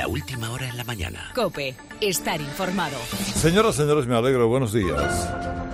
La última hora en la mañana. COPE. Estar informado. Señoras, señores, me alegro. Buenos días.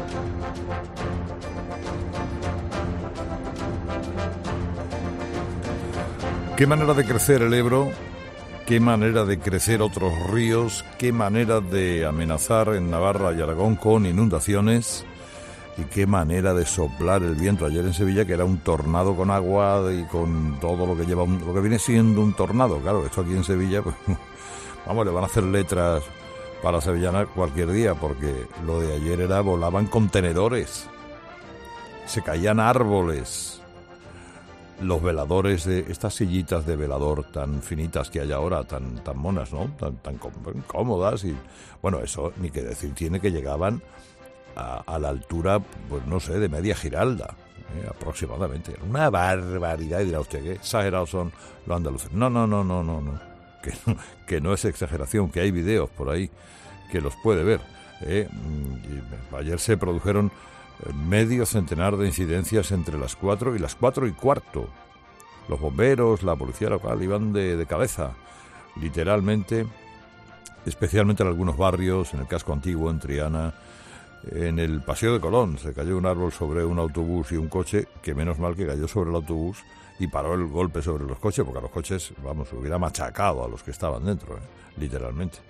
¿Qué manera de crecer el Ebro? ¿Qué manera de crecer otros ríos? ¿Qué manera de amenazar en Navarra y Aragón con inundaciones? ¿Y qué manera de soplar el viento ayer en Sevilla, que era un tornado con agua y con todo lo que lleva, lo que viene siendo un tornado? Claro, esto aquí en Sevilla, pues vamos, le van a hacer letras para sevillana cualquier día, porque lo de ayer era, volaban contenedores, se caían árboles, los veladores de estas sillitas de velador tan finitas que hay ahora, tan monas, ¿no? Tan cómodas, y bueno, eso ni que decir tiene, que llegaban a la altura, pues no sé, de media Giralda, aproximadamente. Una barbaridad. Y dirá usted, qué exagerados son los andaluces. No. Que no es exageración, que hay videos por ahí que los puede ver. Y ayer se produjeron medio centenar de incidencias entre las 4 y las 4:15. Los bomberos, la policía local iban de cabeza, literalmente, especialmente en algunos barrios, en el casco antiguo, en Triana. En el Paseo de Colón se cayó un árbol sobre un autobús y un coche, que menos mal que cayó sobre el autobús y paró el golpe sobre los coches, porque a los coches, vamos, hubiera machacado a los que estaban dentro, literalmente.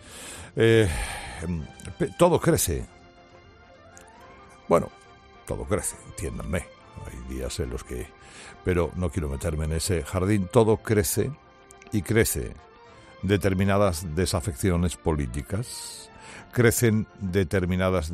Todo crece. Bueno, todo crece, entiéndanme. Hay días en los que... Pero no quiero meterme en ese jardín. Todo crece, y crece determinadas desafecciones políticas. Crecen determinadas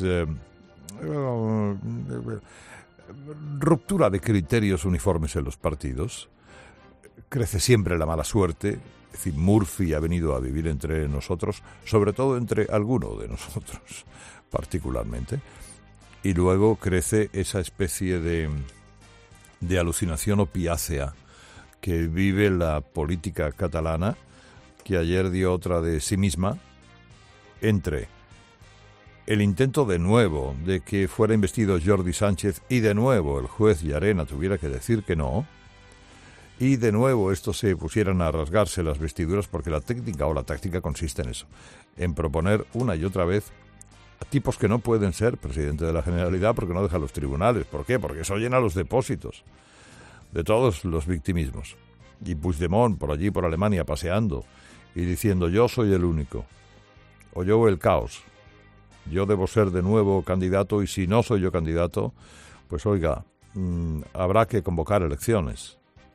ruptura de criterios uniformes en los partidos. Crece siempre la mala suerte. Es decir, Murphy ha venido a vivir entre nosotros, sobre todo entre alguno de nosotros, particularmente. Y luego crece esa especie de alucinación opiácea que vive la política catalana, que ayer dio otra de sí misma, entre el intento de nuevo de que fuera investido Jordi Sánchez y de nuevo el juez Llarena tuviera que decir que no, y de nuevo estos se pusieran a rasgarse las vestiduras, porque la técnica o la táctica consiste en eso, en proponer una y otra vez a tipos que no pueden ser presidente de la Generalidad porque no dejan los tribunales. ¿Por qué? Porque eso llena los depósitos de todos los victimismos. Y Puigdemont por allí, por Alemania, paseando y diciendo: yo soy el único, o yo el caos, yo debo ser de nuevo candidato, y si no soy yo candidato, pues oiga, habrá que convocar elecciones.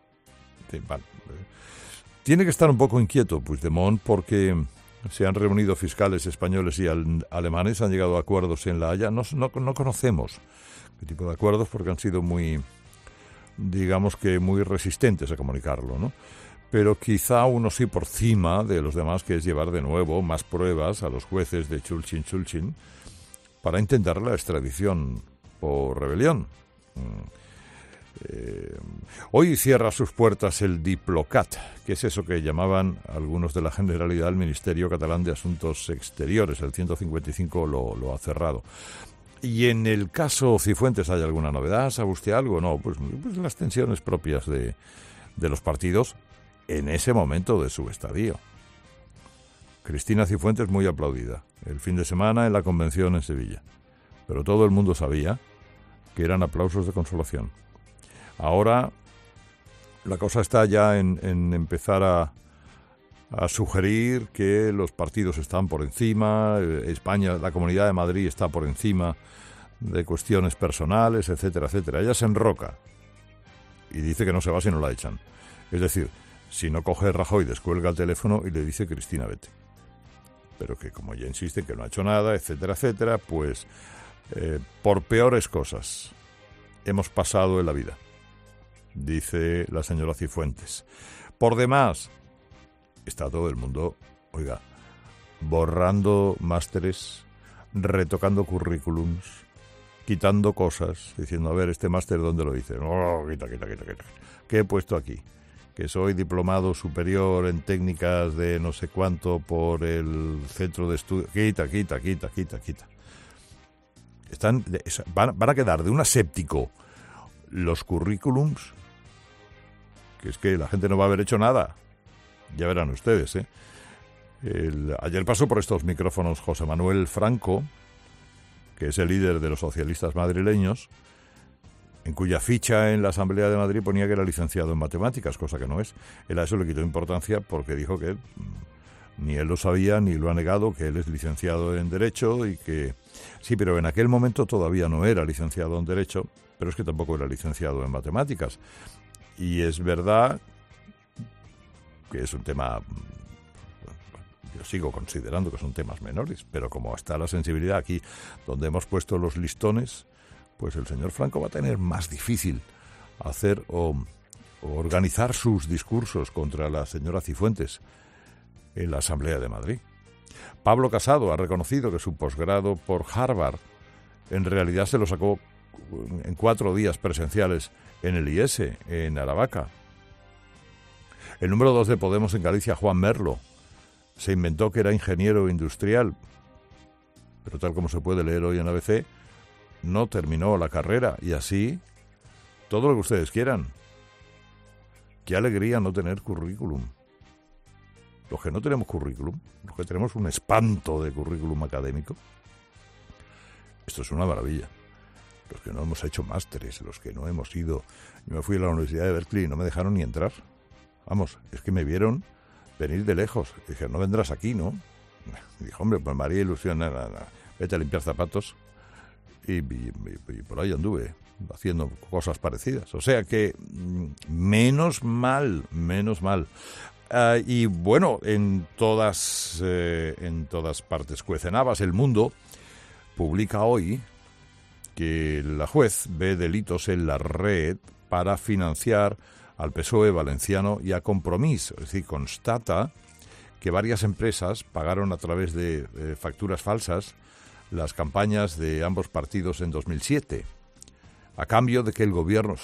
Tiene que estar un poco inquieto Puigdemont, porque se han reunido fiscales españoles y alemanes, han llegado a acuerdos en La Haya. No conocemos qué tipo de acuerdos, porque han sido muy, digamos que muy resistentes a comunicarlo, ¿no? Pero quizá uno sí por cima de los demás, que es llevar de nuevo más pruebas a los jueces de Chulchin para intentar la extradición por rebelión. Hoy cierra sus puertas el Diplocat, que es eso que llamaban algunos de la Generalidad el Ministerio Catalán de Asuntos Exteriores. El 155 lo ha cerrado. Y en el caso Cifuentes, ¿hay alguna novedad? ¿Sabe usted algo? No, pues las tensiones propias de los partidos en ese momento de su estadio. Cristina Cifuentes muy aplaudida el fin de semana en la convención en Sevilla, pero todo el mundo sabía que eran aplausos de consolación. Ahora la cosa está ya en empezar a sugerir que los partidos están por encima, España, la Comunidad de Madrid está por encima de cuestiones personales, etcétera, etcétera. Ella se enroca y dice que no se va si no la echan. Es decir, si no coge Rajoy, descuelga el teléfono y le dice: Cristina, vete. Pero que como ella insiste que no ha hecho nada, etcétera, etcétera, pues por peores cosas hemos pasado en la vida, dice la señora Cifuentes. Por demás, está todo el mundo, oiga, borrando másteres, retocando currículums, quitando cosas, diciendo: a ver, este máster, ¿dónde lo hice? No, quita. ¿Qué he puesto aquí? Que soy diplomado superior en técnicas de no sé cuánto por el centro de estudio. Quita. Van a quedar de un aséptico los currículums, que es que la gente no va a haber hecho nada. Ya verán ustedes, Ayer pasó por estos micrófonos José Manuel Franco, que es el líder de los socialistas madrileños, en cuya ficha en la Asamblea de Madrid ponía que era licenciado en matemáticas, cosa que no es. Él a eso le quitó importancia porque dijo que ni él lo sabía ni lo ha negado, que él es licenciado en Derecho y que... Sí, pero en aquel momento todavía no era licenciado en Derecho, pero es que tampoco era licenciado en Matemáticas. Y es verdad que es un tema... Yo sigo considerando que son temas menores, pero como está la sensibilidad aquí donde hemos puesto los listones, pues el señor Franco va a tener más difícil hacer o organizar sus discursos contra la señora Cifuentes en la Asamblea de Madrid. Pablo Casado ha reconocido que su posgrado por Harvard en realidad se lo sacó en 4 días presenciales en el IES, en Aravaca. El número 2 de Podemos en Galicia, Juan Merlo, se inventó que era ingeniero industrial, pero tal como se puede leer hoy en ABC, no terminó la carrera, y así todo lo que ustedes quieran. Qué alegría no tener currículum. Los que no tenemos currículum, los que tenemos un espanto de currículum académico, esto es una maravilla. Los que no hemos hecho másteres, los que no hemos ido... Yo me fui a la Universidad de Berkeley y no me dejaron ni entrar. Vamos, es que me vieron venir de lejos. Dije, no vendrás aquí, ¿no? Y dije, hombre, pues me haría ilusión, nada. Vete a limpiar zapatos. Y por ahí anduve haciendo cosas parecidas. O sea que menos mal. Y bueno, en todas partes cuecen habas. El Mundo publica hoy que la juez ve delitos en la red para financiar al PSOE valenciano y a Compromís. Es decir, constata que varias empresas pagaron a través de facturas falsas las campañas de ambos partidos en 2007, a cambio de que el gobierno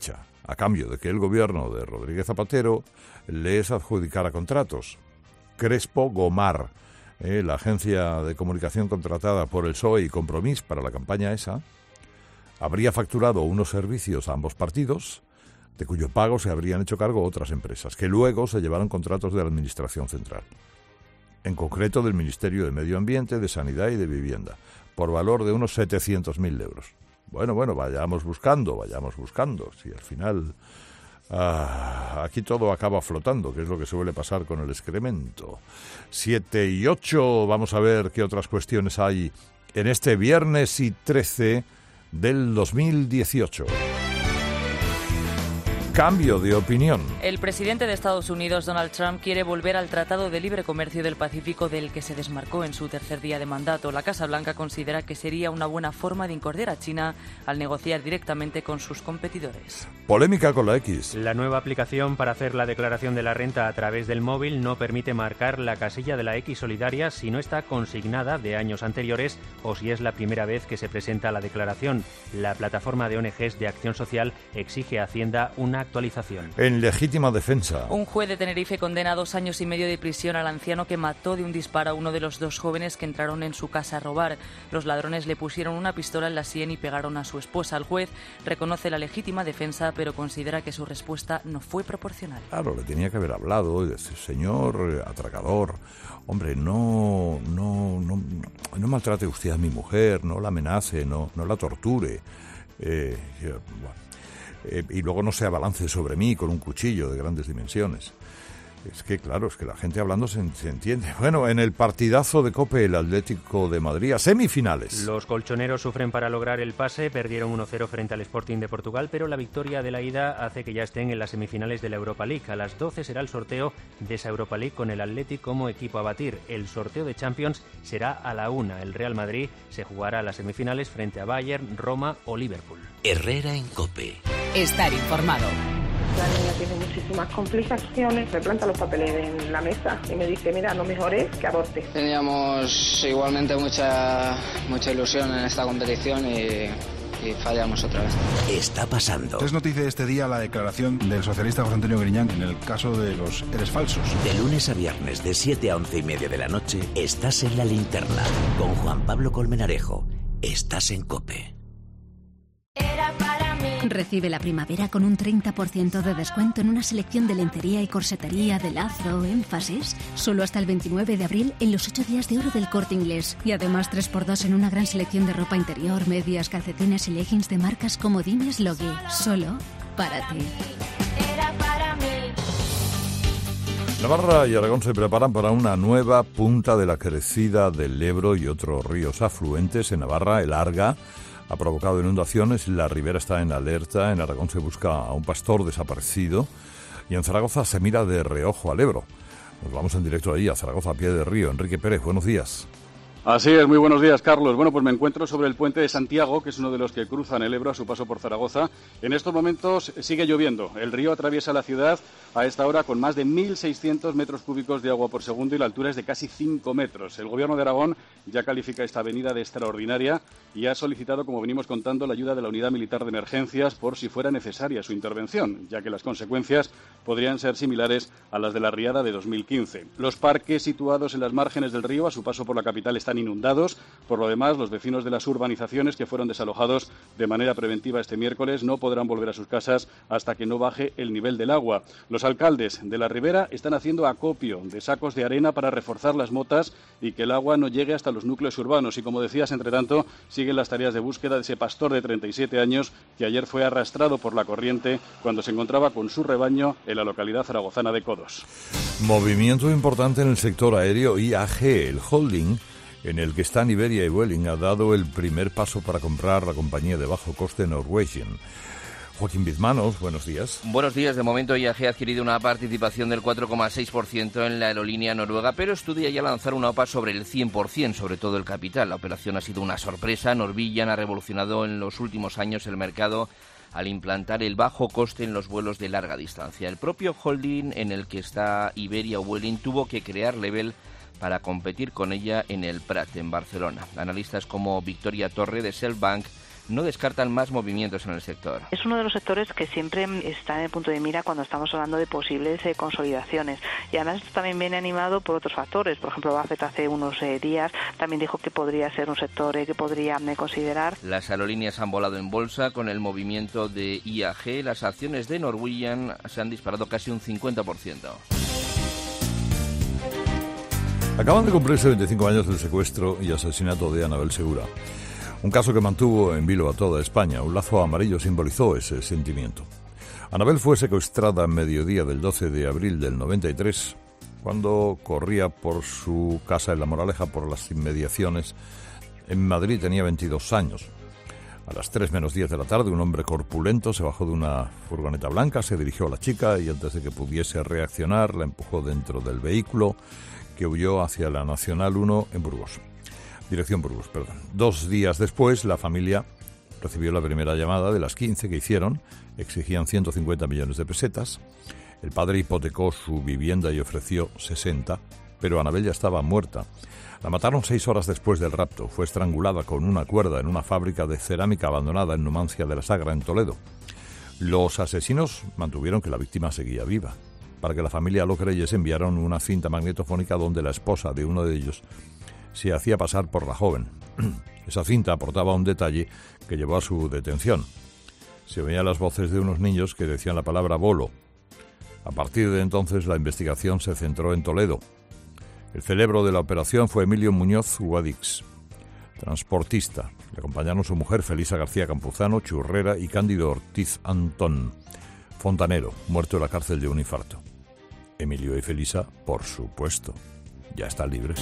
de Rodríguez Zapatero les adjudicara contratos. Crespo Gomar, la agencia de comunicación contratada por el PSOE y Compromís para la campaña esa, habría facturado unos servicios a ambos partidos, de cuyo pago se habrían hecho cargo otras empresas, que luego se llevaron contratos de la Administración Central, en concreto del Ministerio de Medio Ambiente, de Sanidad y de Vivienda, por valor de unos 700.000 euros. Bueno, vayamos buscando, si al final aquí todo acaba flotando, que es lo que suele pasar con el excremento. 7 y 8, vamos a ver qué otras cuestiones hay en este viernes y 13 del 2018. Cambio de opinión. El presidente de Estados Unidos, Donald Trump, quiere volver al Tratado de Libre Comercio del Pacífico del que se desmarcó en su tercer día de mandato. La Casa Blanca considera que sería una buena forma de incordiar a China al negociar directamente con sus competidores. Polémica con la X. La nueva aplicación para hacer la declaración de la renta a través del móvil no permite marcar la casilla de la X solidaria si no está consignada de años anteriores o si es la primera vez que se presenta la declaración. La plataforma de ONGs de Acción Social exige a Hacienda una actualización. En legítima defensa. Un juez de Tenerife condena a 2 años y medio de prisión al anciano que mató de un disparo a uno de los 2 jóvenes que entraron en su casa a robar. Los ladrones le pusieron una pistola en la sien y pegaron a su esposa. El juez reconoce la legítima defensa, pero considera que su respuesta no fue proporcional. Claro, le tenía que haber hablado y decir, señor atracador, hombre, no maltrate usted a mi mujer, no la amenace, no la torture. Y luego no se abalance sobre mí con un cuchillo de grandes dimensiones. Es que, claro, es que la gente hablando se entiende. Bueno, en el partidazo de COPE, el Atlético de Madrid, a semifinales. Los colchoneros sufren para lograr el pase, perdieron 1-0 frente al Sporting de Portugal, pero la victoria de la ida hace que ya estén en las semifinales de la Europa League. A las 12 será el sorteo de esa Europa League con el Athletic como equipo a batir. El sorteo de Champions será a la 1. El Real Madrid se jugará a las semifinales frente a Bayern, Roma o Liverpool. Herrera en COPE. Estar informado. La niña tiene muchísimas complicaciones, me planta los papeles en la mesa y me dice, mira, lo mejor es que aborte. Teníamos igualmente mucha ilusión en esta competición y fallamos otra vez. Está pasando. Es noticia de este día la declaración del socialista José Antonio Griñán en el caso de los eres falsos. De lunes a viernes, de 7 a 11:30 de la noche, estás en La Linterna con Juan Pablo Colmenarejo. Estás en COPE. Era para mí. Recibe la primavera con un 30% de descuento en una selección de lencería y corsetería de Lazo, Énfasis, solo hasta el 29 de abril en los 8 días de oro del Corte Inglés. Y además 3x2 en una gran selección de ropa interior, medias, calcetines y leggings de marcas como Dines Logi. Solo para ti. Navarra y Aragón se preparan para una nueva punta de la crecida del Ebro y otros ríos afluentes. En Navarra, el Arga ha provocado inundaciones, la ribera está en alerta, en Aragón se busca a un pastor desaparecido y en Zaragoza se mira de reojo al Ebro. Nos vamos en directo ahí, a Zaragoza, a pie de río. Enrique Pérez, buenos días. Así es, muy buenos días, Carlos. Bueno, pues me encuentro sobre el puente de Santiago, que es uno de los que cruzan el Ebro a su paso por Zaragoza. En estos momentos sigue lloviendo. El río atraviesa la ciudad a esta hora con más de 1.600 metros cúbicos de agua por segundo y la altura es de casi 5 metros. El Gobierno de Aragón ya califica esta avenida de extraordinaria y ha solicitado, como venimos contando, la ayuda de la Unidad Militar de Emergencias por si fuera necesaria su intervención, ya que las consecuencias podrían ser similares a las de la riada de 2015. Los parques situados en las márgenes del río a su paso por la capital están inundados. Por lo demás, los vecinos de las urbanizaciones que fueron desalojados de manera preventiva este miércoles no podrán volver a sus casas hasta que no baje el nivel del agua. Los alcaldes de la ribera están haciendo acopio de sacos de arena para reforzar las motas y que el agua no llegue hasta los núcleos urbanos. Y como decías, entre tanto, siguen las tareas de búsqueda de ese pastor de 37 años que ayer fue arrastrado por la corriente cuando se encontraba con su rebaño en la localidad zaragozana de Codos. Movimiento importante en el sector aéreo. IAG, el holding en el que están Iberia y Vueling, ha dado el primer paso para comprar la compañía de bajo coste Norwegian. Joaquín Bizmanos, buenos días. Buenos días. De momento IAG ha adquirido una participación del 4,6% en la aerolínea noruega, pero estudia ya lanzar una OPA sobre el 100%, sobre todo el capital. La operación ha sido una sorpresa. Norwegian ha revolucionado en los últimos años el mercado al implantar el bajo coste en los vuelos de larga distancia. El propio holding en el que está Iberia o Vueling tuvo que crear Level para competir con ella en el Prat, en Barcelona. Analistas como Victoria Torre de Selbank no descartan más movimientos en el sector. Es uno de los sectores que siempre está en el punto de mira cuando estamos hablando de posibles consolidaciones. Y además esto también viene animado por otros factores. Por ejemplo, Buffett hace unos días también dijo que podría ser un sector que podría considerar. Las aerolíneas han volado en bolsa con el movimiento de IAG. Las acciones de Norwegian se han disparado casi un 50%. Acaban de cumplirse 25 años del secuestro y asesinato de Anabel Segura. Un caso que mantuvo en vilo a toda España. Un lazo amarillo simbolizó ese sentimiento. Anabel fue secuestrada a mediodía del 12 de abril del 93, cuando corría por su casa en La Moraleja, por las inmediaciones. En Madrid tenía 22 años. A las 3 menos 10 de la tarde, un hombre corpulento se bajó de una furgoneta blanca, se dirigió a la chica y antes de que pudiese reaccionar, la empujó dentro del vehículo, que huyó hacia la Nacional 1 en Burgos. Dirección Burgos, perdón. 2 días después, la familia recibió la primera llamada de las 15 que hicieron. Exigían 150 millones de pesetas. El padre hipotecó su vivienda y ofreció 60, pero Anabel ya estaba muerta. La mataron 6 horas después del rapto. Fue estrangulada con una cuerda en una fábrica de cerámica abandonada en Numancia de la Sagra, en Toledo. Los asesinos mantuvieron que la víctima seguía viva. Para que la familia lo creyese, enviaron una cinta magnetofónica donde la esposa de uno de ellos se hacía pasar por la joven. Esa cinta aportaba un detalle que llevó a su detención. Se oían las voces de unos niños que decían la palabra bolo. A partir de entonces la investigación se centró en Toledo. El cerebro de la operación fue Emilio Muñoz Guadix, transportista. Le acompañaron su mujer Felisa García Campuzano, churrera, y Cándido Ortiz Antón, fontanero, muerto en la cárcel de un infarto. Emilio y Felisa, por supuesto, ya están libres.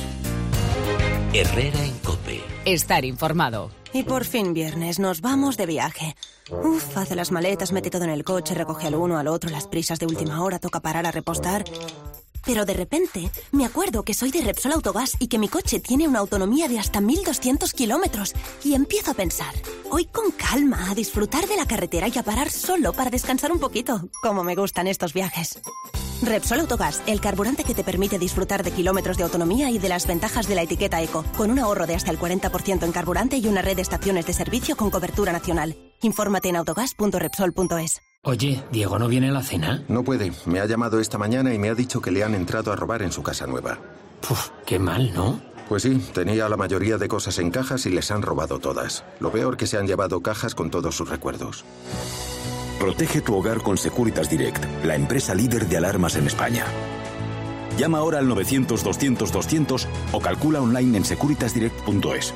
Herrera en COPE. Estar informado. Y por fin viernes, nos vamos de viaje. Hace las maletas, mete todo en el coche, recoge al uno, al otro, las prisas de última hora, toca parar a repostar. Pero de repente me acuerdo que soy de Repsol Autogás y que mi coche tiene una autonomía de hasta 1.200 kilómetros. Y empiezo a pensar, hoy con calma, a disfrutar de la carretera y a parar solo para descansar un poquito. Como me gustan estos viajes. Repsol Autogás, el carburante que te permite disfrutar de kilómetros de autonomía y de las ventajas de la etiqueta eco, con un ahorro de hasta el 40% en carburante y una red de estaciones de servicio con cobertura nacional. Infórmate en autogas.repsol.es. Oye, ¿Diego no viene a la cena? No puede. Me ha llamado esta mañana y me ha dicho que le han entrado a robar en su casa nueva. Qué mal, ¿no? Pues sí, tenía la mayoría de cosas en cajas y les han robado todas. Lo peor que se han llevado cajas con todos sus recuerdos. Protege tu hogar con Securitas Direct, la empresa líder de alarmas en España. Llama ahora al 900-200-200 o calcula online en securitasdirect.es.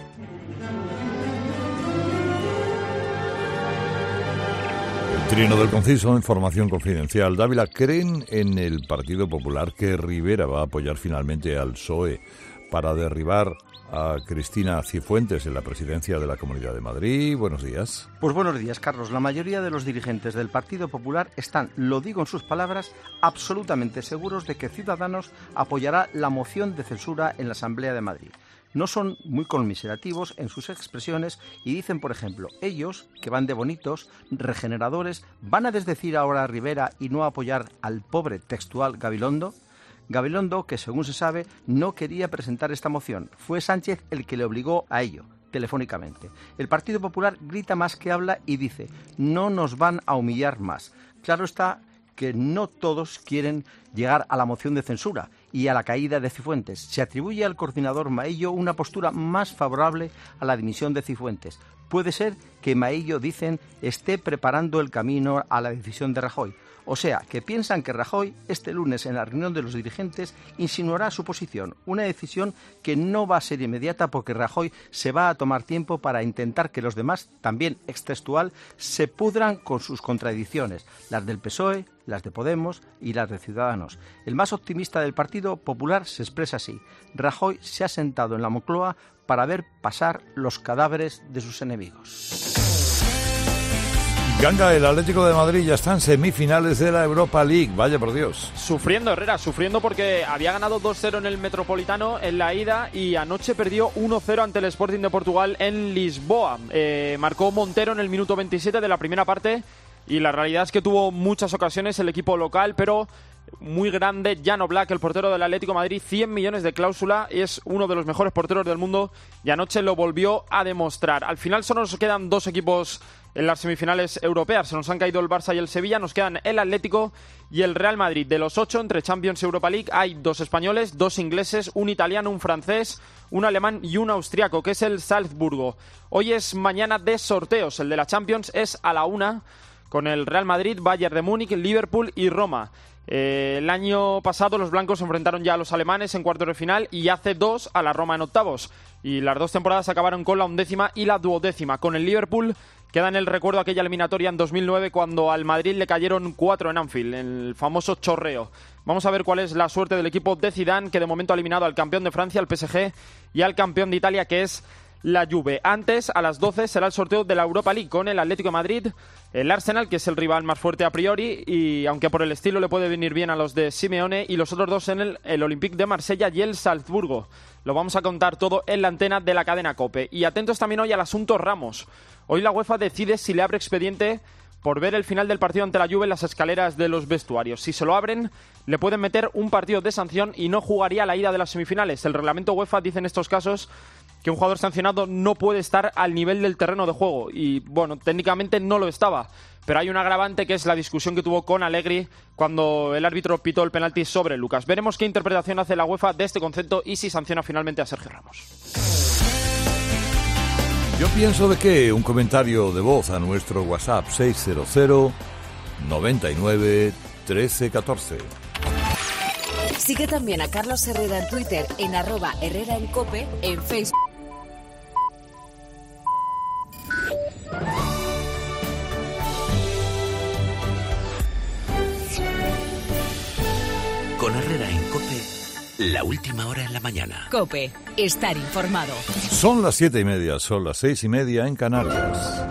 Trino del Conciso, información confidencial. Dávila, ¿creen en el Partido Popular que Rivera va a apoyar finalmente al PSOE para derribar a Cristina Cifuentes en la presidencia de la Comunidad de Madrid? Buenos días. Pues buenos días, Carlos. La mayoría de los dirigentes del Partido Popular están, lo digo en sus palabras, absolutamente seguros de que Ciudadanos apoyará la moción de censura en la Asamblea de Madrid. No son muy conmiserativos en sus expresiones y dicen, por ejemplo, ellos, que van de bonitos, regeneradores, ¿van a desdecir ahora a Rivera y no apoyar al pobre textual Gabilondo? Gabilondo, que según se sabe, no quería presentar esta moción. Fue Sánchez el que le obligó a ello, telefónicamente. El Partido Popular grita más que habla y dice, no nos van a humillar más. Claro está que no todos quieren llegar a la moción de censura y a la caída de Cifuentes. Se atribuye al coordinador Maillo una postura más favorable a la dimisión de Cifuentes. Puede ser que Maillo, dicen, esté preparando el camino a la decisión de Rajoy. O sea, que piensan que Rajoy, este lunes en la reunión de los dirigentes, insinuará su posición, una decisión que no va a ser inmediata porque Rajoy se va a tomar tiempo para intentar que los demás, también extextual, se pudran con sus contradicciones, las del PSOE, las de Podemos y las de Ciudadanos. El más optimista del Partido Popular se expresa así: Rajoy se ha sentado en la Moncloa para ver pasar los cadáveres de sus enemigos. Ganga, el Atlético de Madrid ya está en semifinales de la Europa League. Vaya por Dios. Sufriendo, Herrera, sufriendo porque había ganado 2-0 en el Metropolitano en la ida y anoche perdió 1-0 ante el Sporting de Portugal en Lisboa. Marcó Montero en el minuto 27 de la primera parte y la realidad es que tuvo muchas ocasiones el equipo local, pero muy grande. Jan Oblak, el portero del Atlético de Madrid, 100 millones de cláusula, es uno de los mejores porteros del mundo y anoche lo volvió a demostrar. Al final solo nos quedan dos equipos en las semifinales europeas. Se nos han caído el Barça y el Sevilla, nos quedan el Atlético y el Real Madrid. De los 8 entre Champions y Europa League hay 2 españoles, 2 ingleses, un italiano, un francés, un alemán y un austriaco, que es el Salzburgo. Hoy es mañana de sorteos. El de la Champions es a la 1 con el Real Madrid, Bayern de Múnich, Liverpool y Roma. El año pasado los blancos se enfrentaron ya a los alemanes en cuartos de final y hace 2 a la Roma en octavos. Y las 2 temporadas acabaron con la 11ª y la 12ª. Con el Liverpool queda en el recuerdo aquella eliminatoria en 2009 cuando al Madrid le cayeron 4 en Anfield, en el famoso chorreo. Vamos a ver cuál es la suerte del equipo de Zidane, que de momento ha eliminado al campeón de Francia, el PSG, y al campeón de Italia, que es la Juve. Antes, a las 12, será el sorteo de la Europa League con el Atlético de Madrid, el Arsenal, que es el rival más fuerte a priori, y aunque por el estilo le puede venir bien a los de Simeone, y los otros dos en el Olympique de Marsella y el Salzburgo. Lo vamos a contar todo en la antena de la cadena COPE. Y atentos también hoy al asunto Ramos. Hoy la UEFA decide si le abre expediente por ver el final del partido ante la Juve en las escaleras de los vestuarios. Si se lo abren, le pueden meter un partido de sanción y no jugaría la ida de las semifinales. El reglamento UEFA dice en estos casos que un jugador sancionado no puede estar al nivel del terreno de juego. Y bueno, técnicamente no lo estaba. Pero hay un agravante, que es la discusión que tuvo con Allegri cuando el árbitro pitó el penalti sobre Lucas. Veremos qué interpretación hace la UEFA de este concepto y si sanciona finalmente a Sergio Ramos. Yo pienso de que un comentario de voz a nuestro WhatsApp 600 99 13 14. Sigue también a Carlos Herrera en Twitter en @HerreraEnCope, en Facebook. Con Herrera en COPE, la última hora en la mañana. COPE, estar informado. Son las 7:30, son las 6:30 en Canarias.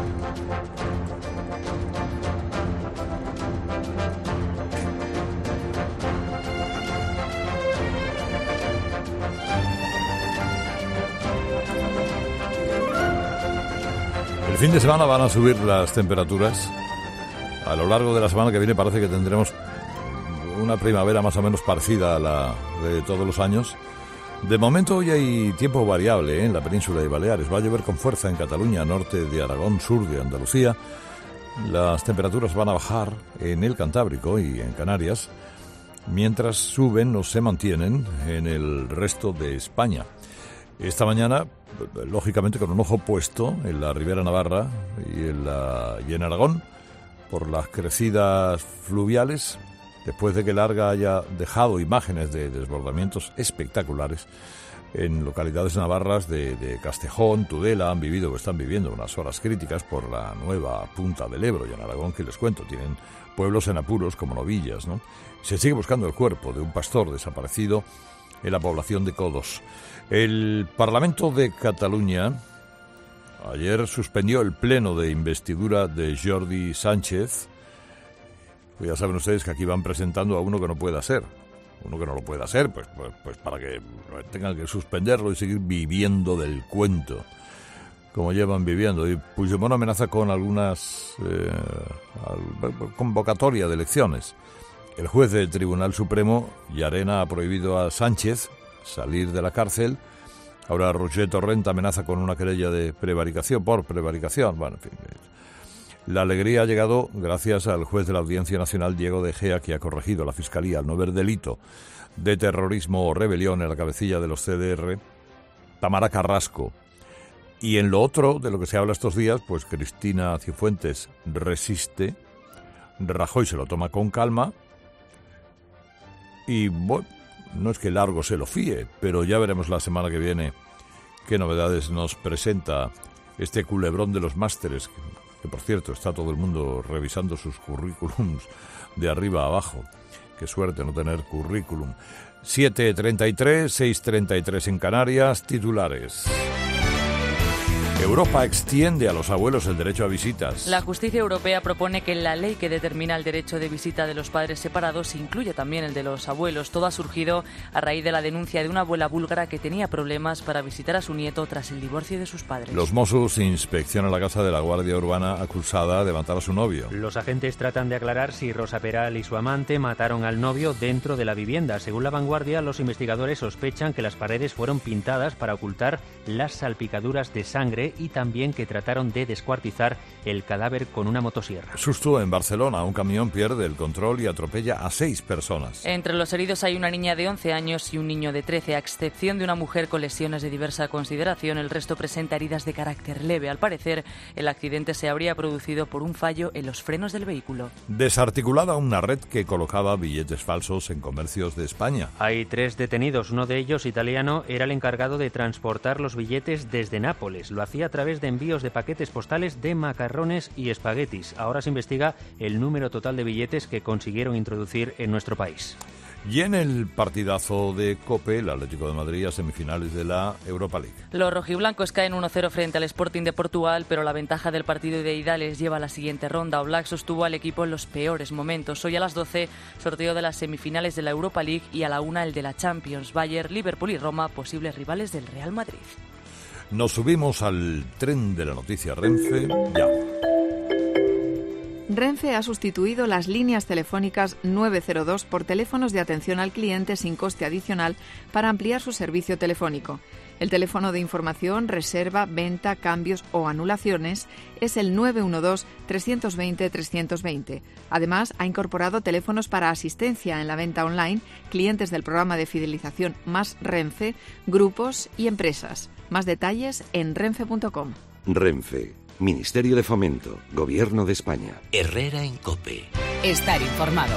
El fin de semana van a subir las temperaturas. A lo largo de la semana que viene parece que tendremos una primavera más o menos parecida a la de todos los años. De momento hoy hay tiempo variable en la península de Baleares. Va a llover con fuerza en Cataluña, norte de Aragón, sur de Andalucía. Las temperaturas van a bajar en el Cantábrico y en Canarias. mientras suben o se mantienen en el resto de España. Esta mañana, lógicamente, con un ojo puesto en la Ribera Navarra y en Aragón, por las crecidas fluviales, después de que Larga haya dejado imágenes de desbordamientos espectaculares en localidades navarras de Castejón, Tudela, están viviendo unas horas críticas por la nueva punta del Ebro. Y en Aragón, que les cuento, tienen pueblos en apuros como Novillas, ¿no? Se sigue buscando el cuerpo de un pastor desaparecido en la población de Codos. El Parlamento de Cataluña ayer suspendió el pleno de investidura de Jordi Sánchez. Pues ya saben ustedes que aquí van presentando a uno que no pueda ser. Uno que no lo pueda hacer, pues para que tengan que suspenderlo y seguir viviendo del cuento, como llevan viviendo. Y Puigdemont amenaza con algunas convocatoria de elecciones. El juez del Tribunal Supremo, Llarena, ha prohibido a Sánchez salir de la cárcel. Ahora Roger Torrent amenaza con una querella de por prevaricación. Bueno, en fin. La alegría ha llegado gracias al juez de la Audiencia Nacional, Diego de Gea, que ha corregido a la Fiscalía al no ver delito de terrorismo o rebelión en la cabecilla de los CDR, Tamara Carrasco. Y en lo otro, de lo que se habla estos días, pues Cristina Cifuentes resiste, Rajoy se lo toma con calma y, bueno, no es que Largo se lo fíe, pero ya veremos la semana que viene qué novedades nos presenta este culebrón de los másteres, que por cierto está todo el mundo revisando sus currículums de arriba a abajo. Qué suerte no tener currículum. 7:33, 6:33 en Canarias, titulares. Europa extiende a los abuelos el derecho a visitas. La justicia europea propone que la ley que determina el derecho de visita de los padres separados incluya también el de los abuelos. Todo ha surgido a raíz de la denuncia de una abuela búlgara que tenía problemas para visitar a su nieto tras el divorcio de sus padres. Los Mossos inspeccionan la casa de la Guardia Urbana acusada de matar a su novio. Los agentes tratan de aclarar si Rosa Peral y su amante mataron al novio dentro de la vivienda. Según La Vanguardia, los investigadores sospechan que las paredes fueron pintadas para ocultar las salpicaduras de sangre y también que trataron de descuartizar el cadáver con una motosierra. Susto en Barcelona. Un camión pierde el control y atropella a 6 personas. Entre los heridos hay una niña de 11 años y un niño de 13. A excepción de una mujer con lesiones de diversa consideración, el resto presenta heridas de carácter leve. Al parecer, el accidente se habría producido por un fallo en los frenos del vehículo. Desarticulada una red que colocaba billetes falsos en comercios de España. Hay 3 detenidos. Uno de ellos, italiano, era el encargado de transportar los billetes desde Nápoles. Lo hacía a través de envíos de paquetes postales de macarrones y espaguetis. Ahora se investiga el número total de billetes que consiguieron introducir en nuestro país. Y en el partidazo de COPE, el Atlético de Madrid a semifinales de la Europa League. Los rojiblancos caen 1-0 frente al Sporting de Portugal, pero la ventaja del partido de ida les lleva a la siguiente ronda. Oblak sostuvo al equipo en los peores momentos. Hoy a las 12, sorteo de las semifinales de la Europa League y a la 1 el de la Champions. Bayern, Liverpool y Roma, posibles rivales del Real Madrid. Nos subimos al tren de la noticia Renfe, ya. Renfe ha sustituido las líneas telefónicas 902 por teléfonos de atención al cliente sin coste adicional para ampliar su servicio telefónico. El teléfono de información, reserva, venta, cambios o anulaciones es el 912-320-320. Además, ha incorporado teléfonos para asistencia en la venta online, clientes del programa de fidelización Más Renfe, grupos y empresas. Más detalles en renfe.com. Renfe, Ministerio de Fomento, Gobierno de España. Herrera en COPE. Estar informado.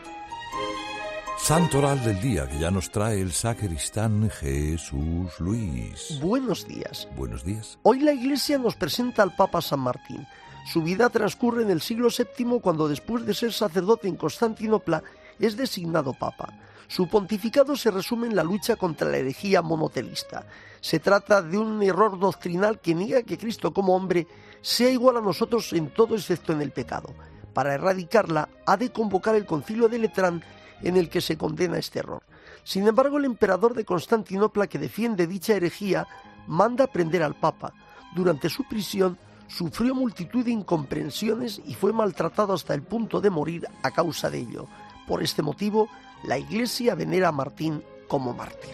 Santo oral del día, que ya nos trae el sacristán Jesús Luis. Buenos días. Buenos días. Hoy la Iglesia nos presenta al Papa San Martín. Su vida transcurre en el siglo VII, cuando después de ser sacerdote en Constantinopla es designado Papa. Su pontificado se resume en la lucha contra la herejía monotelista. Se trata de un error doctrinal que niega que Cristo como hombre sea igual a nosotros en todo excepto en el pecado. Para erradicarla ha de convocar el concilio de Letrán, en el que se condena este error. Sin embargo, el emperador de Constantinopla, que defiende dicha herejía, manda prender al Papa. Durante su prisión sufrió multitud de incomprensiones y fue maltratado hasta el punto de morir a causa de ello. Por este motivo, la Iglesia venera a Martín como mártir.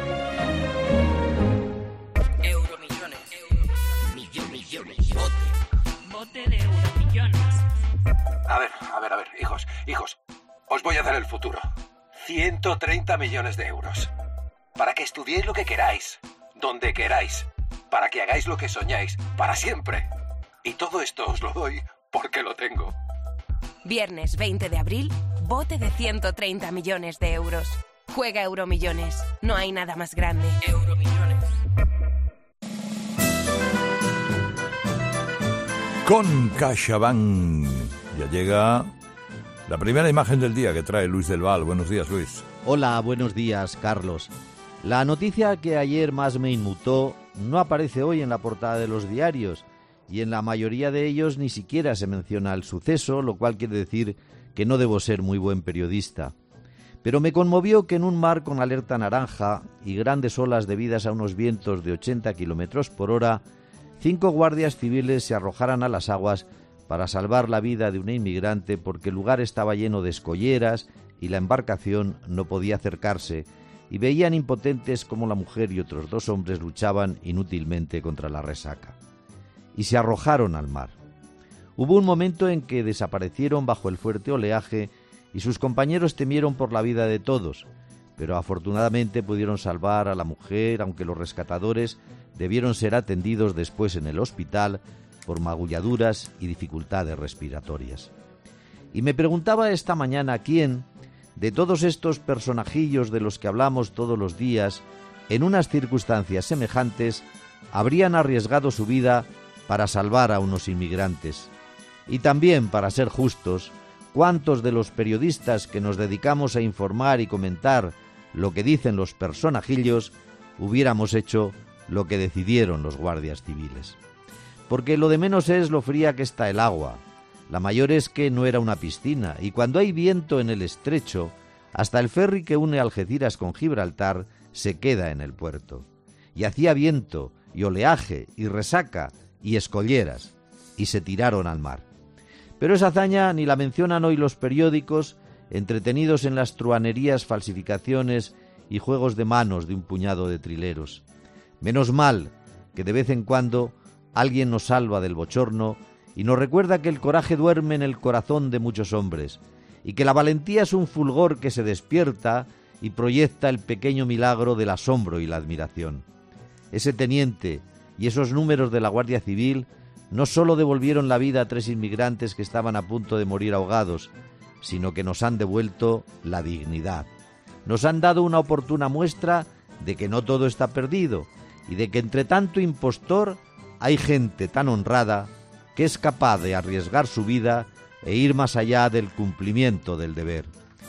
Euromillones. Millones. Bote de euromillones. A ver, hijos. Os voy a dar el futuro. 130 millones de euros. Para que estudiéis lo que queráis, donde queráis, para que hagáis lo que soñáis, para siempre. Y todo esto os lo doy porque lo tengo. Viernes 20 de abril, bote de 130 millones de euros. Juega Euromillones. No hay nada más grande. Euromillones. Con CaixaBank ya llega la primera imagen del día que trae Luis del Val. Buenos días, Luis. Hola, buenos días, Carlos. La noticia que ayer más me inmutó no aparece hoy en la portada de los diarios y en la mayoría de ellos ni siquiera se menciona el suceso, lo cual quiere decir que no debo ser muy buen periodista. Pero me conmovió que en un mar con alerta naranja y grandes olas debidas a unos vientos de 80 kilómetros por hora, 5 guardias civiles se arrojaran a las aguas para salvar la vida de una inmigrante porque el lugar estaba lleno de escolleras y la embarcación no podía acercarse, y veían impotentes cómo la mujer y otros 2 hombres luchaban inútilmente contra la resaca. Y se arrojaron al mar. Hubo un momento en que desaparecieron bajo el fuerte oleaje y sus compañeros temieron por la vida de todos, pero afortunadamente pudieron salvar a la mujer, aunque los rescatadores debieron ser atendidos después en el hospital por magulladuras y dificultades respiratorias. Y me preguntaba esta mañana quién, de todos estos personajillos de los que hablamos todos los días, en unas circunstancias semejantes, habrían arriesgado su vida para salvar a unos inmigrantes. Y también, para ser justos, ¿cuántos de los periodistas que nos dedicamos a informar y comentar lo que dicen los personajillos hubiéramos hecho lo que decidieron los guardias civiles? Porque lo de menos es lo fría que está el agua. La mayor es que no era una piscina, y cuando hay viento en el estrecho, hasta el ferry que une Algeciras con Gibraltar se queda en el puerto. Y hacía viento, y oleaje, y resaca, y escolleras, y se tiraron al mar. Pero esa hazaña ni la mencionan hoy los periódicos, entretenidos en las truhanerías, falsificaciones y juegos de manos de un puñado de trileros. Menos mal que de vez en cuando alguien nos salva del bochorno y nos recuerda que el coraje duerme en el corazón de muchos hombres y que la valentía es un fulgor que se despierta y proyecta el pequeño milagro del asombro y la admiración. Ese teniente y esos números de la Guardia Civil no solo devolvieron la vida a 3 inmigrantes que estaban a punto de morir ahogados, sino que nos han devuelto la dignidad. Nos han dado una oportuna muestra de que no todo está perdido y de que entre tanto impostor hay gente tan honrada que es capaz de arriesgar su vida e ir más allá del cumplimiento del deber.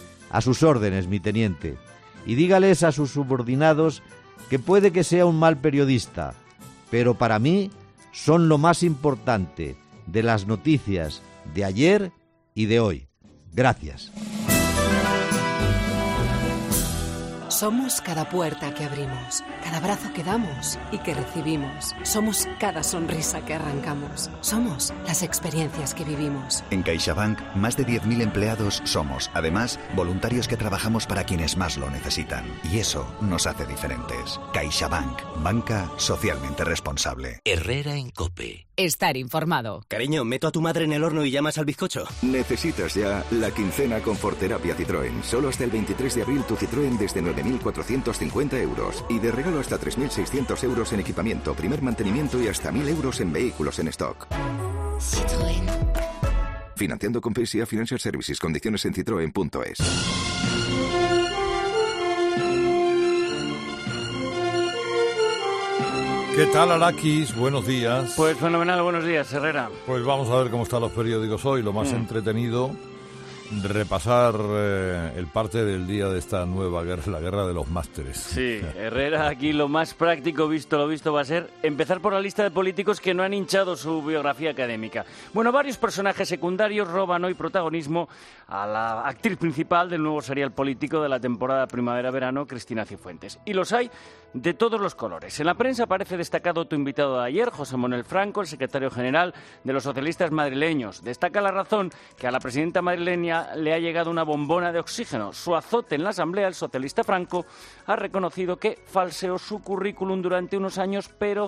A sus órdenes, mi teniente, y dígales a sus subordinados que puede que sea un mal periodista, pero para mí son lo más importante de las noticias de ayer y de hoy. Gracias. Somos cada puerta que abrimos, cada abrazo que damos y que recibimos. Somos cada sonrisa que arrancamos. Somos las experiencias que vivimos. En CaixaBank, más de 10.000 empleados somos, además, voluntarios que trabajamos para quienes más lo necesitan. Y eso nos hace diferentes. CaixaBank, banca socialmente responsable. Herrera en COPE. Estar informado. Cariño, ¿meto a tu madre en el horno y llamas al bizcocho? Necesitas ya la quincena Conforterapia Citroën. Solo hasta el 23 de abril tu Citroën desde 9.450 euros. Y de regalo hasta 3.600 euros en equipamiento, primer mantenimiento y hasta 1.000 euros en vehículos en stock. Citroën. Financiando con PSA Financial Services. Condiciones en citroen.es. ¿Qué tal, Arakis? Buenos días. Pues fenomenal, buenos días, Herrera. Pues vamos a ver cómo están los periódicos hoy. Lo más entretenido, repasar el parte del día de esta nueva guerra, la guerra de los másteres. Sí, Herrera, aquí lo más práctico, visto lo visto, va a ser empezar por la lista de políticos que no han hinchado su biografía académica. Bueno, varios personajes secundarios roban hoy protagonismo a la actriz principal del nuevo serial político de la temporada primavera-verano, Cristina Cifuentes. Y los hay de todos los colores. En la prensa aparece destacado tu invitado de ayer, José Manuel Franco, el secretario general de los socialistas madrileños. Destaca La Razón que a la presidenta madrileña le ha llegado una bombona de oxígeno. Su azote en la Asamblea, el socialista Franco, ha reconocido que falseó su currículum durante unos años, pero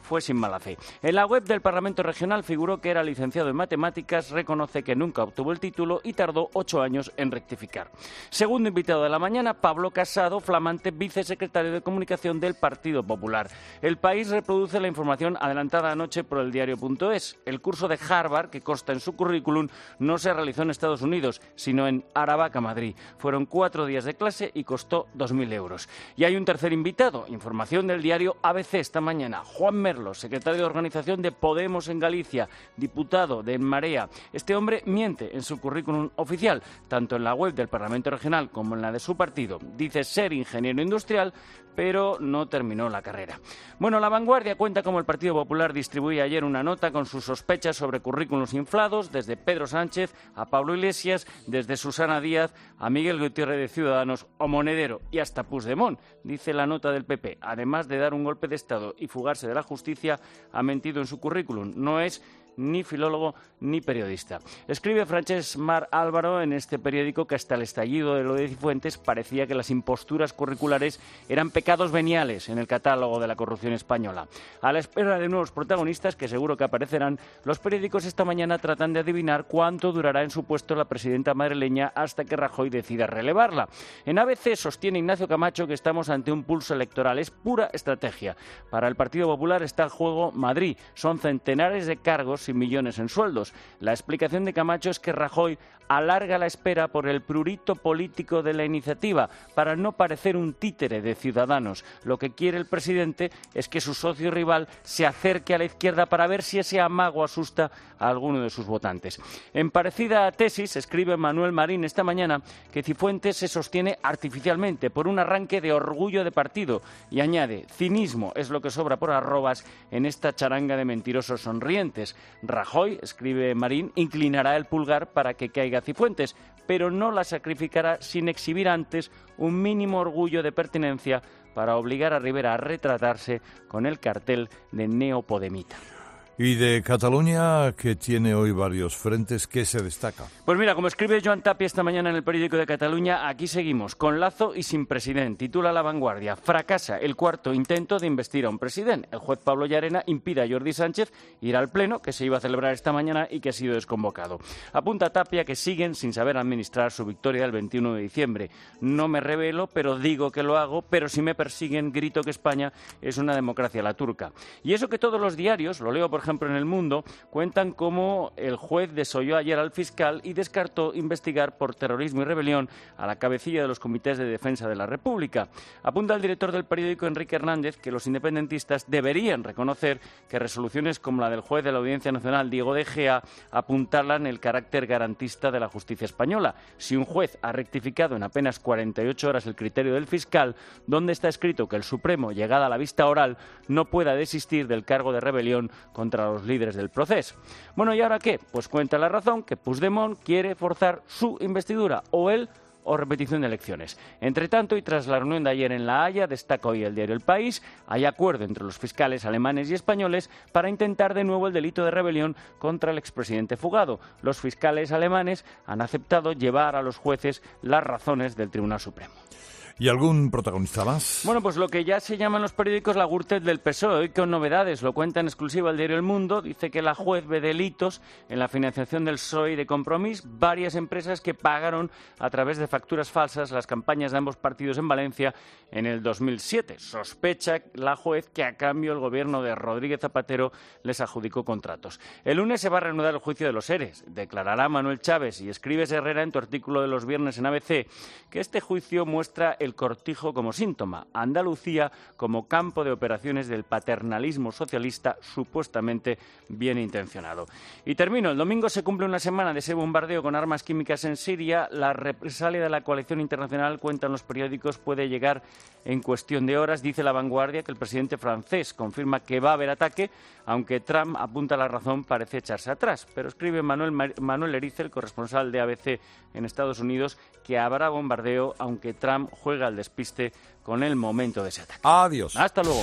fue sin mala fe. En la web del Parlamento Regional figuró que era licenciado en matemáticas, reconoce que nunca obtuvo el título y tardó 8 años en rectificar. Segundo invitado de la mañana, Pablo Casado, flamante vicesecretario de Comunicación del Partido Popular. El País reproduce la información adelantada anoche por el diario.es. El curso de Harvard, que consta en su currículum, no se realizó en Estados Unidos, sino en Aravaca, Madrid. Fueron 4 días de clase y costó 2.000 euros. Y hay un tercer invitado, información del diario ABC esta mañana. Juan Merlos, secretario de Organización de Podemos en Galicia, diputado de En Marea. Este hombre miente en su currículum oficial, tanto en la web del Parlamento Regional como en la de su partido. Dice ser ingeniero industrial, pero no terminó la carrera. Bueno, La Vanguardia cuenta cómo el Partido Popular distribuía ayer una nota con sus sospechas sobre currículos inflados, desde Pedro Sánchez a Pablo Iglesias, desde Susana Díaz a Miguel Gutiérrez de Ciudadanos o Monedero y hasta Puigdemont, dice la nota del PP. Además de dar un golpe de Estado y fugarse de la justicia, ha mentido en su currículum. No es ni filólogo ni periodista. Escribe Francesc Mar Álvaro en este periódico que hasta el estallido de lo de Cifuentes parecía que las imposturas curriculares eran pecados veniales en el catálogo de la corrupción española. A la espera de nuevos protagonistas, que seguro que aparecerán, los periódicos esta mañana tratan de adivinar cuánto durará en su puesto la presidenta madrileña hasta que Rajoy decida relevarla. En ABC sostiene Ignacio Camacho que estamos ante un pulso electoral. Es pura estrategia. Para el Partido Popular está en juego Madrid. Son centenares de cargos y millones en sueldos. La explicación de Camacho es que Rajoy alarga la espera por el prurito político de la iniciativa para no parecer un títere de Ciudadanos. Lo que quiere el presidente es que su socio rival se acerque a la izquierda para ver si ese amago asusta a alguno de sus votantes. En parecida tesis escribe Manuel Marín esta mañana que Cifuentes se sostiene artificialmente por un arranque de orgullo de partido y añade: cinismo es lo que sobra por arrobas en esta charanga de mentirosos sonrientes. Rajoy, escribe Marín, inclinará el pulgar para que caiga Cifuentes, pero no la sacrificará sin exhibir antes un mínimo orgullo de pertenencia para obligar a Rivera a retratarse con el cartel de neopodemita. Y de Cataluña, que tiene hoy varios frentes, ¿qué se destaca? Pues mira, como escribe Joan Tapia esta mañana en el periódico de Cataluña, aquí seguimos, con Lazo y sin presidente. Titula La Vanguardia: fracasa el cuarto intento de investir a un presidente. El juez Pablo Llarena impide a Jordi Sánchez ir al pleno, que se iba a celebrar esta mañana y que ha sido desconvocado. Apunta Tapia que siguen sin saber administrar su victoria del 21 de diciembre. No me revelo, pero digo que lo hago, pero si me persiguen, grito que España es una democracia la turca. Y eso que todos los diarios, lo leo por ejemplo en El Mundo, cuentan cómo el juez desolló ayer al fiscal y descartó investigar por terrorismo y rebelión a la cabecilla de los comités de defensa de la República. Apunta el director del periódico, Enrique Hernández, que los independentistas deberían reconocer que resoluciones como la del juez de la Audiencia Nacional, Diego de Gea, apuntalan el carácter garantista de la justicia española. Si un juez ha rectificado en apenas 48 horas el criterio del fiscal, ¿dónde está escrito que el Supremo, llegada a la vista oral, no pueda desistir del cargo de rebelión contra los líderes del proceso? Bueno, ¿y ahora qué? Pues cuenta La Razón que Puigdemont quiere forzar su investidura, o él o repetición de elecciones. Entre tanto, y tras la reunión de ayer en La Haya, destaca hoy el diario El País, hay acuerdo entre los fiscales alemanes y españoles para intentar de nuevo el delito de rebelión contra el expresidente fugado. Los fiscales alemanes han aceptado llevar a los jueces las razones del Tribunal Supremo. ¿Y algún protagonista más? Bueno, pues lo que ya se llama en los periódicos la Gürtel del PSOE, hoy con novedades, lo cuenta en exclusiva el diario El Mundo, dice que la juez ve delitos en la financiación del PSOE y de Compromís, varias empresas que pagaron a través de facturas falsas las campañas de ambos partidos en Valencia en el 2007. Sospecha la juez que a cambio el gobierno de Rodríguez Zapatero les adjudicó contratos. El lunes se va a reanudar el juicio de los ERES, declarará Manuel Chávez, y escribes Herrera en tu artículo de los viernes en ABC que este juicio muestra el cortijo como síntoma, Andalucía como campo de operaciones del paternalismo socialista supuestamente bien intencionado. Y termino, el domingo se cumple una semana de ese bombardeo con armas químicas en Siria. La represalia de la coalición internacional, cuentan los periódicos, puede llegar en cuestión de horas. Dice La Vanguardia que el presidente francés confirma que va a haber ataque, aunque Trump, apunta La Razón, parece echarse atrás. Pero escribe Manuel Erice, el corresponsal de ABC en Estados Unidos, que habrá bombardeo, aunque Trump juega al despiste con el momento de ese ataque. Adiós. Hasta luego.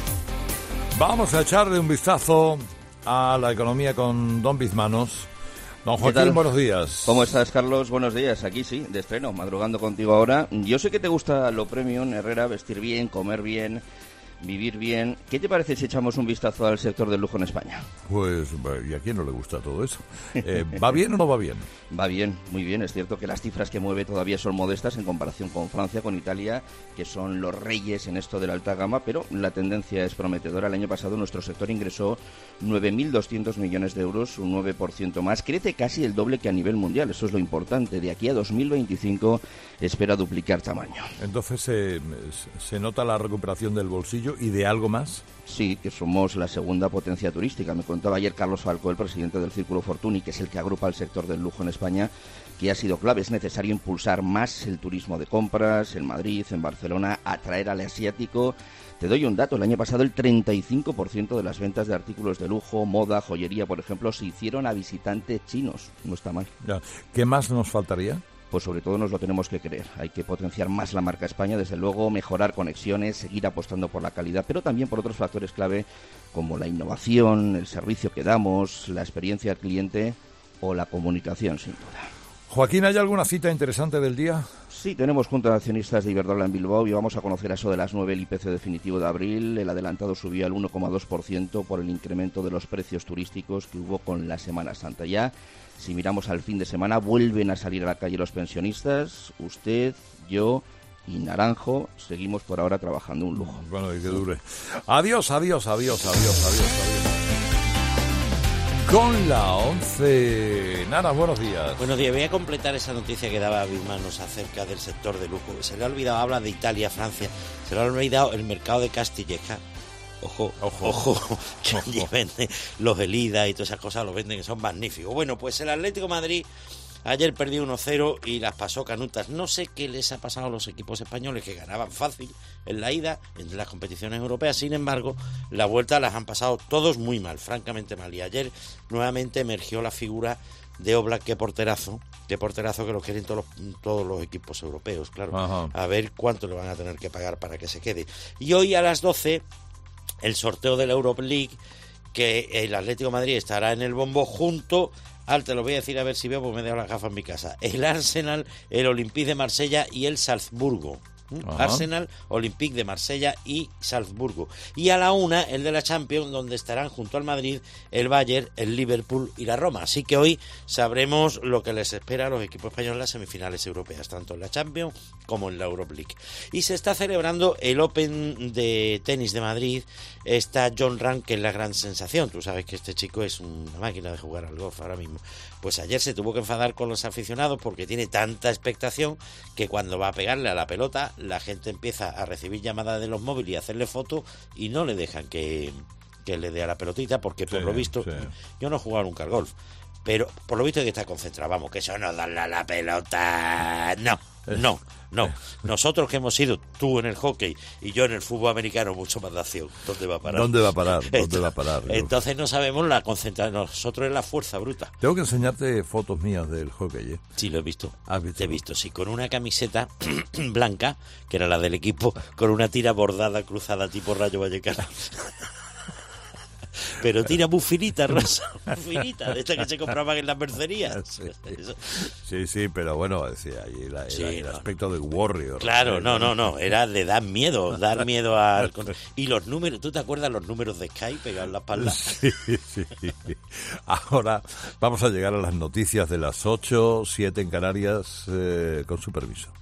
Vamos a echarle un vistazo a la economía con Don Bizmanos. Don Joaquín, buenos días. ¿Cómo estás, Carlos? Buenos días. Aquí sí, de estreno, madrugando contigo ahora. Yo sé que te gusta lo premium, Herrera, vestir bien, comer bien, vivir bien. ¿Qué te parece si echamos un vistazo al sector del lujo en España? Pues, ¿y a quién no le gusta todo eso? ¿Va bien o no va bien? Va bien, muy bien. Es cierto que las cifras que mueve todavía son modestas en comparación con Francia, con Italia, que son los reyes en esto de la alta gama, pero la tendencia es prometedora. El año pasado nuestro sector ingresó 9.200 millones de euros, un 9% más. Crece casi el doble que a nivel mundial, eso es lo importante. De aquí a 2025 espera duplicar tamaño. Entonces, ¿se nota la recuperación del bolsillo y de algo más? Sí, que somos la segunda potencia turística. Me contaba ayer Carlos Falcó, el presidente del Círculo Fortuny, que es el que agrupa el sector del lujo en España, que ha sido clave. Es necesario impulsar más el turismo de compras en Madrid, en Barcelona, atraer al asiático. Te doy un dato, el año pasado el 35% de las ventas de artículos de lujo, moda, joyería, por ejemplo, se hicieron a visitantes chinos. No está mal. ¿Qué más nos faltaría? Pues sobre todo nos lo tenemos que creer. Hay que potenciar más la marca España, desde luego, mejorar conexiones, seguir apostando por la calidad, pero también por otros factores clave como la innovación, el servicio que damos, la experiencia al cliente o la comunicación, sin duda. Joaquín, ¿hay alguna cita interesante del día? Sí, tenemos Junta de Accionistas de Iberdrola en Bilbao y vamos a conocer a eso de las 9 el IPC definitivo de abril. El adelantado subió al 1,2% por el incremento de los precios turísticos que hubo con la Semana Santa. Ya, si miramos al fin de semana, vuelven a salir a la calle los pensionistas, usted, yo y Naranjo. Seguimos por ahora trabajando un lujo. Bueno, y que dure. Adiós. Con la 11. Nara, buenos días. Buenos días. Voy a completar esa noticia que daba Birmanos acerca del sector de lujo. Se le ha olvidado, habla de Italia, Francia, se le ha olvidado el mercado de Castilleja. Ojo, que allí venden los Elida y todas esas cosas, los venden, que son magníficos. Bueno, pues el Atlético de Madrid ayer perdió 1-0 y las pasó canutas. No sé qué les ha pasado a los equipos españoles, que ganaban fácil en la ida, en las competiciones europeas. Sin embargo, la vuelta las han pasado todos muy mal, francamente mal. Y ayer nuevamente emergió la figura de Oblak, qué porterazo que lo quieren todos los equipos europeos, claro. Ajá. A ver cuánto le van a tener que pagar para que se quede. Y hoy a las 12, el sorteo de la Europa League, que el Atlético de Madrid estará en el bombo junto al, te lo voy a decir a ver si veo, porque me he dejado las gafas en mi casa, el Arsenal, el Olympique de Marsella y el Salzburgo. Arsenal, Olympique de Marsella y Salzburgo. Y a la 1, el de la Champions, donde estarán junto al Madrid el Bayern, el Liverpool y la Roma. Así que hoy sabremos lo que les espera a los equipos españoles en las semifinales europeas, tanto en la Champions como en la Europa League. Y se está celebrando el Open de tenis de Madrid. Está John Ram, que es la gran sensación. Tú sabes que este chico es una máquina de jugar al golf ahora mismo. Pues ayer se tuvo que enfadar con los aficionados porque tiene tanta expectación que cuando va a pegarle a la pelota, la gente empieza a recibir llamadas de los móviles y a hacerle fotos y no le dejan que le dé a la pelotita porque por lo visto, yo no he jugado nunca al golf, pero por lo visto hay que estar concentrado. Vamos, que eso no darle a la pelota, no. Nosotros que hemos sido, tú en el hockey y yo en el fútbol americano, mucho más de acción. ¿Dónde va a parar? Entonces no sabemos la concentración. Nosotros es la fuerza bruta. Tengo que enseñarte fotos mías del hockey, ¿eh? Sí, lo he visto. Te he visto, sí, con una camiseta blanca, que era la del equipo, con una tira bordada cruzada tipo Rayo Vallecano. Pero tira muy finita, Rosa, muy finita, de esta que se compraban en las mercerías. Sí, pero bueno, decía ahí el aspecto de Warrior. Claro, no, era de dar miedo al... Y los números, ¿tú te acuerdas los números de Sky pegados en la espalda? Sí. Ahora vamos a llegar a las noticias de las 8, 7 en Canarias, con su permiso.